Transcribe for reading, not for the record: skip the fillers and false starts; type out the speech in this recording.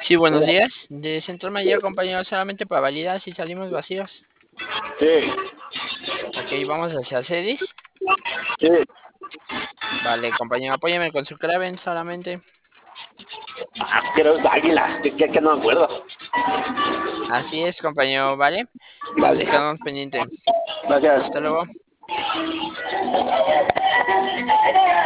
Sí, buenos días. De Central Mayor, compañero, solamente para validar si salimos vacíos. Sí, Ok, vamos hacia Cedis. sí. Vale, compañero, apóyame con su Kraven solamente. Quiero águila, que no me acuerdo. Así es, compañero, ¿vale? Vale, Entonces quedamos pendiente. gracias. Hasta luego.